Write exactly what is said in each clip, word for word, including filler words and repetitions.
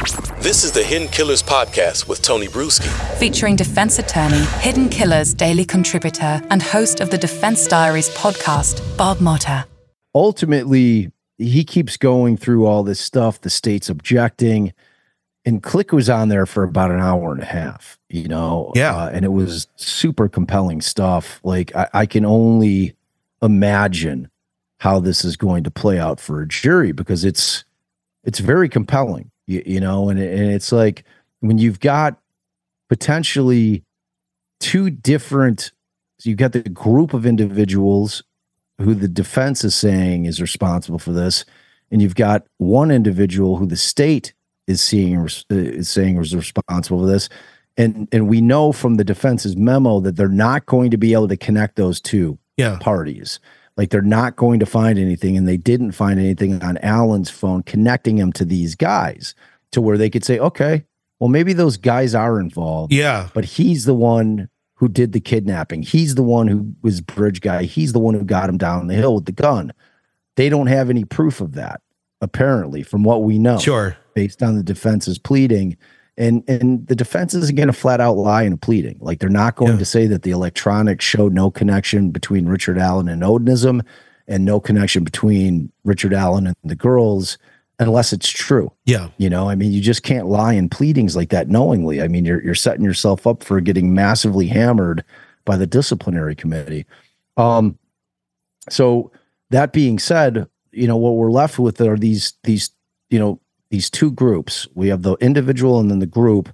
This is the Hidden Killers Podcast with Tony Bruschi. Featuring defense attorney, Hidden Killers daily contributor, and host of the Defense Diaries podcast, Bob Motta. Ultimately, he keeps going through all this stuff. The state's objecting. And Click was on there for about an hour and a half, you know? Yeah. Uh, and it was super compelling stuff. Like, I, I can only imagine how this is going to play out for a jury, because it's it's very compelling, you, you know? And, it, and it's like when you've got potentially two different, so you've got the group of individuals who the defense is saying is responsible for this, and you've got one individual who the state is seeing is saying is responsible for this, and and we know from the defense's memo that they're not going to be able to connect those two yeah. parties. Like, they're not going to find anything, and they didn't find anything on Alan's phone connecting him to these guys to where they could say, okay, well, maybe those guys are involved. Yeah, but he's the one who did the kidnapping. He's the one who was bridge guy. He's the one who got him down the hill with the gun. They don't have any proof of that, apparently, from what we know. Sure. Based on the defense's pleading. And and the defense isn't going to flat out lie in a pleading. Like, they're not going yeah. to say that the electronics showed no connection between Richard Allen and Odinism, and no connection between Richard Allen and the girls, unless it's true. Yeah. You know, I mean, you just can't lie in pleadings like that knowingly. I mean, you're you're setting yourself up for getting massively hammered by the disciplinary committee. Um, so that being said, you know, what we're left with are these these, you know, these two groups. We have the individual and then the group,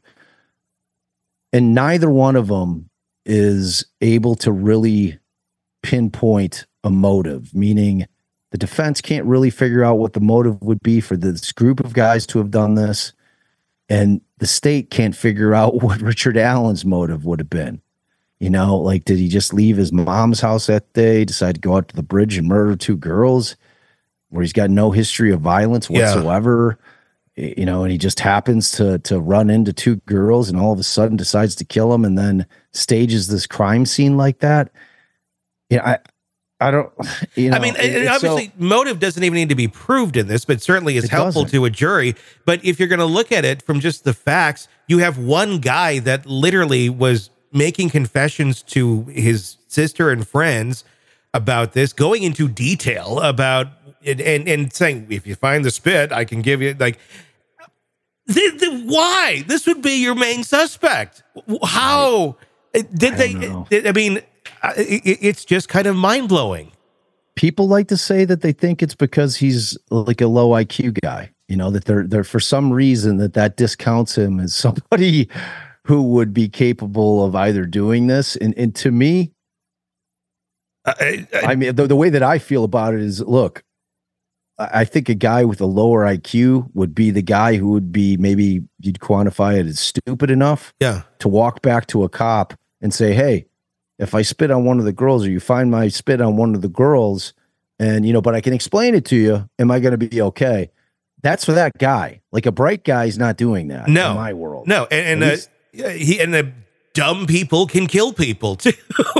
and neither one of them is able to really pinpoint a motive, meaning the defense can't really figure out what the motive would be for this group of guys to have done this, and the state can't figure out what Richard Allen's motive would have been. You know, like, did he just leave his mom's house that day, decide to go out to the bridge and murder two girls, where he's got no history of violence whatsoever? Yeah. You know, and he just happens to to run into two girls and all of a sudden decides to kill them, and then stages this crime scene like that. Yeah, I I don't, you know. I mean, it, obviously, so, motive doesn't even need to be proved in this, but certainly is helpful doesn't. to a jury. But if you're going to look at it from just the facts, you have one guy that literally was making confessions to his sister and friends about this, going into detail about it, and, and saying, if you find the spit, I can give you, like, the, the, why? This would be your main suspect. How did I they, did, I mean, it, it's just kind of mind-blowing. People like to say that they think it's because he's like a low I Q guy, you know, that they're, they're for some reason that that discounts him as somebody who would be capable of either doing this. And, and to me, I, I, I mean, the, the way that I feel about it is, look, I think a guy with a lower I Q would be the guy who would be, maybe you'd quantify it as stupid enough yeah. to walk back to a cop and say, hey, if I spit on one of the girls, or you find my spit on one of the girls, and, you know, but I can explain it to you, am I going to be okay? That's for that guy. Like, a bright guy is not doing that no. in my world. No, and, and uh, he and the dumb people can kill people too.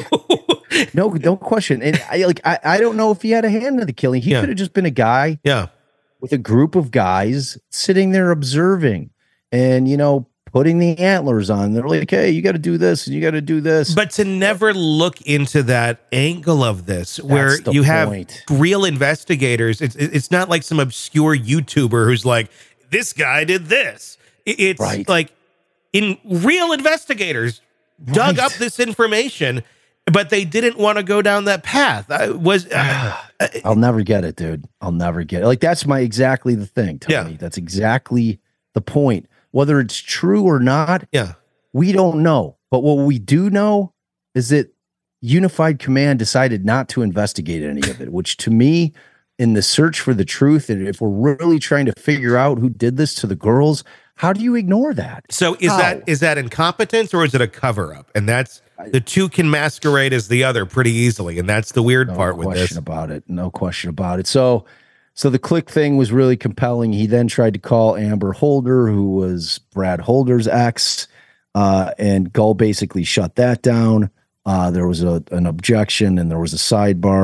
No, no question. And I like I, I don't know if he had a hand in the killing. He yeah. could have just been a guy yeah. with a group of guys sitting there observing and, you know, putting the antlers on. They're like, hey, you got to do this and you got to do this. But to never look into that angle of this, That's where you point. have real investigators, it's it's not like some obscure YouTuber who's like, this guy did this. It's right. like in real investigators right. dug up this information, but they didn't want to go down that path. I was uh, I'll never get it, dude. I'll never get it. Like, that's my exactly the thing, Tony. Yeah. That's exactly the point. Whether it's true or not, yeah, we don't know. But what we do know is that Unified Command decided not to investigate any of it, which to me, in the search for the truth, and if we're really trying to figure out who did this to the girls, how do you ignore that? So is how? that is that incompetence, or is it a cover-up? And that's the two can masquerade as the other pretty easily, and that's the weird no part with this. No question about it. No question about it. So, so the Click thing was really compelling. He then tried to call Amber Holder, who was Brad Holder's ex, uh, and Gull basically shut that down. Uh, there was a, an objection, and there was a sidebar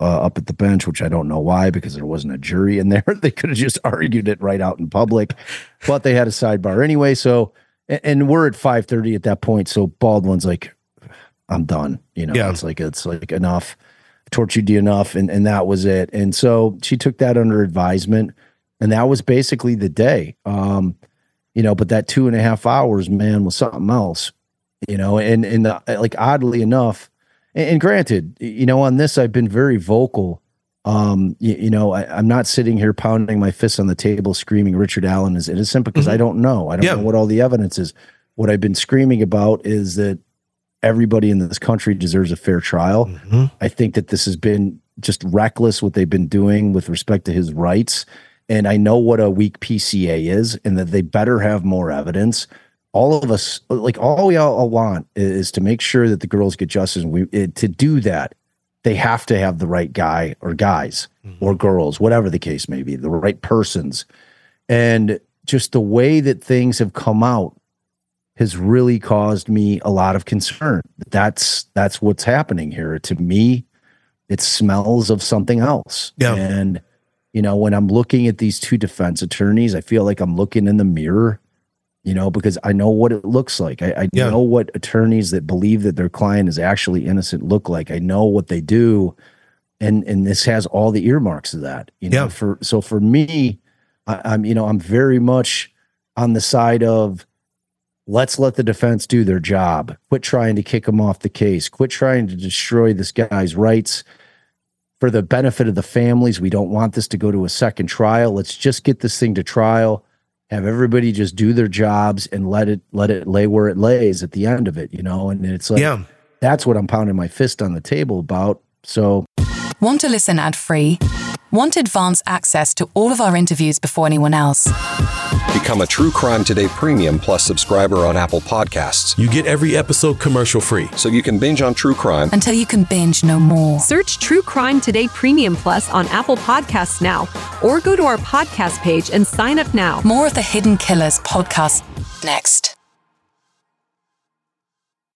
uh, up at the bench, which I don't know why, because there wasn't a jury in there. They could have just argued it right out in public, but they had a sidebar anyway. So, and, and we're at five thirty at that point. So Baldwin's like, I'm done. You know, yeah. it's like, it's like enough, tortured you enough. And, and that was it. And so she took that under advisement, and that was basically the day. Um, you know, but that two and a half hours, man, was something else, you know, and, and the, like, oddly enough, and, and granted, you know, on this, I've been very vocal. Um, you, you know, I, I'm not sitting here pounding my fists on the table, screaming Richard Allen is innocent, because mm-hmm. I don't know. I don't yeah. know what all the evidence is. What I've been screaming about is that everybody in this country deserves a fair trial. Mm-hmm. I think that this has been just reckless, what they've been doing with respect to his rights. And I know what a weak P C A is, and that they better have more evidence. All of us, like, all we all want is to make sure that the girls get justice. And we, it, to do that, they have to have the right guy or guys mm-hmm. or girls, whatever the case may be, the right persons. And just the way that things have come out has really caused me a lot of concern. That's, that's what's happening here. To me, it smells of something else. Yeah. And, you know, when I'm looking at these two defense attorneys, I feel like I'm looking in the mirror, you know, because I know what it looks like. I, I yeah. know what attorneys that believe that their client is actually innocent look like. I know what they do. And, and this has all the earmarks of that, you know, yeah. for, so for me, I, I'm, you know, I'm very much on the side of, let's let the defense do their job. Quit trying to kick him off the case. Quit trying to destroy this guy's rights. For the benefit of the families, we don't want this to go to a second trial. Let's just get this thing to trial, have everybody just do their jobs, and let it let it lay where it lays at the end of it, you know? And it's like, yeah. that's what I'm pounding my fist on the table about. So, want to listen ad-free? Want advanced access to all of our interviews before anyone else? Become a True Crime Today Premium Plus subscriber on Apple Podcasts. You get every episode commercial free, so you can binge on true crime until you can binge no more. Search True Crime Today Premium Plus on Apple Podcasts now, or go to our podcast page and sign up now. More of the Hidden Killers podcast next.